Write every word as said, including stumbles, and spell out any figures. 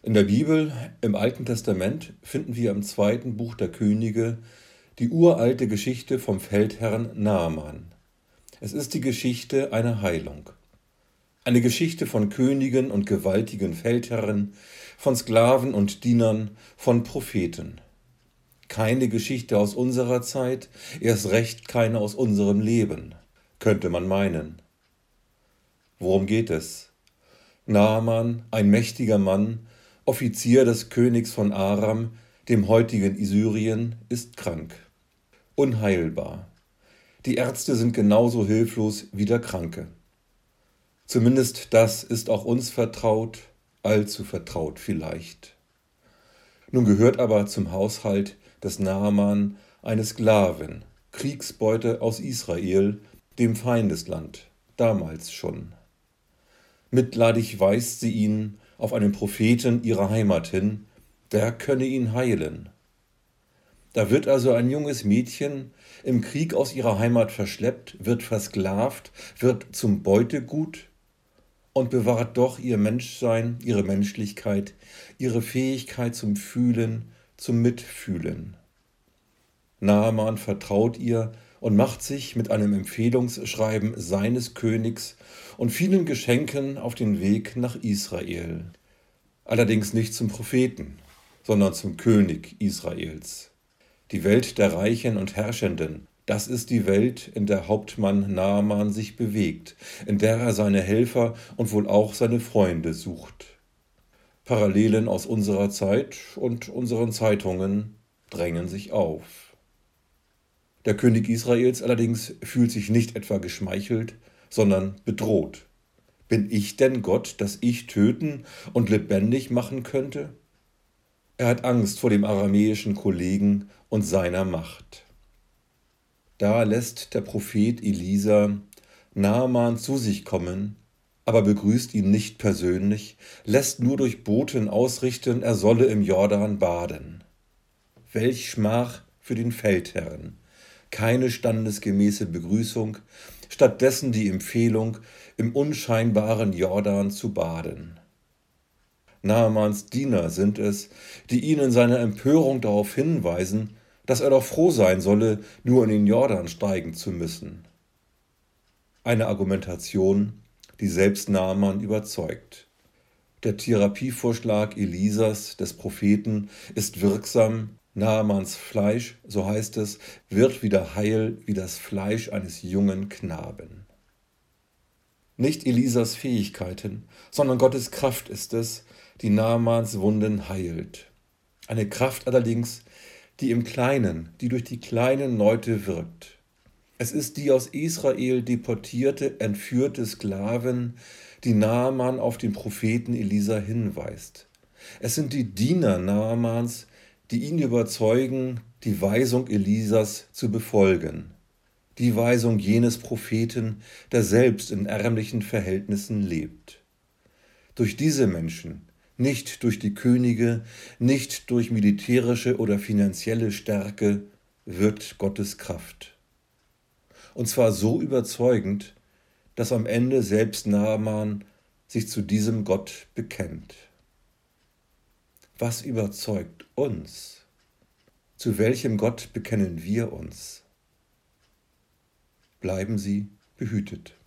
In der Bibel, im Alten Testament, finden wir im zweiten Buch der Könige die uralte Geschichte vom Feldherrn Naaman. Es ist die Geschichte einer Heilung. Eine Geschichte von Königen und gewaltigen Feldherren, von Sklaven und Dienern, von Propheten. Keine Geschichte aus unserer Zeit, erst recht keine aus unserem Leben, könnte man meinen. Worum geht es? Naaman, ein mächtiger Mann, Offizier des Königs von Aram, dem heutigen Syrien, ist krank. Unheilbar. Die Ärzte sind genauso hilflos wie der Kranke. Zumindest das ist auch uns vertraut, allzu vertraut vielleicht. Nun gehört aber zum Haushalt des Naaman eine Sklavin, Kriegsbeute aus Israel, dem Feindesland, damals schon. Mitleidig weist sie ihn auf einen Propheten ihrer Heimat hin, der könne ihn heilen. Da wird also ein junges Mädchen im Krieg aus ihrer Heimat verschleppt, wird versklavt, wird zum Beutegut und bewahrt doch ihr Menschsein, ihre Menschlichkeit, ihre Fähigkeit zum Fühlen, zum Mitfühlen. Naaman vertraut ihr und macht sich mit einem Empfehlungsschreiben seines Königs und vielen Geschenken auf den Weg nach Israel. Allerdings nicht zum Propheten, sondern zum König Israels. Die Welt der Reichen und Herrschenden, das ist die Welt, in der Hauptmann Naaman sich bewegt, in der er seine Helfer und wohl auch seine Freunde sucht. Parallelen aus unserer Zeit und unseren Zeitungen drängen sich auf. Der König Israels allerdings fühlt sich nicht etwa geschmeichelt, sondern bedroht. Bin ich denn Gott, dass ich töten und lebendig machen könnte? Er hat Angst vor dem aramäischen Kollegen und seiner Macht. Da lässt der Prophet Elisa Naaman zu sich kommen, aber begrüßt ihn nicht persönlich, lässt nur durch Boten ausrichten, er solle im Jordan baden. Welch Schmach für den Feldherrn! Keine standesgemäße Begrüßung, stattdessen die Empfehlung, im unscheinbaren Jordan zu baden. Naamans Diener sind es, die ihn in seiner Empörung darauf hinweisen, dass er doch froh sein solle, nur in den Jordan steigen zu müssen. Eine Argumentation, die selbst Naaman überzeugt. Der Therapievorschlag Elisas, des Propheten, ist wirksam. Naamans Fleisch, so heißt es, wird wieder heil wie das Fleisch eines jungen Knaben. Nicht Elisas Fähigkeiten, sondern Gottes Kraft ist es, die Naamans Wunden heilt. Eine Kraft allerdings, die im Kleinen, die durch die kleinen Leute wirkt. Es ist die aus Israel deportierte, entführte Sklavin, die Naaman auf den Propheten Elisa hinweist. Es sind die Diener Naamans, die ihn überzeugen, die Weisung Elisas zu befolgen. Die Weisung jenes Propheten, der selbst in ärmlichen Verhältnissen lebt. Durch diese Menschen, nicht durch die Könige, nicht durch militärische oder finanzielle Stärke, wirkt Gottes Kraft. Und zwar so überzeugend, dass am Ende selbst Naaman sich zu diesem Gott bekennt. Was überzeugt uns? Zu welchem Gott bekennen wir uns? Bleiben Sie behütet.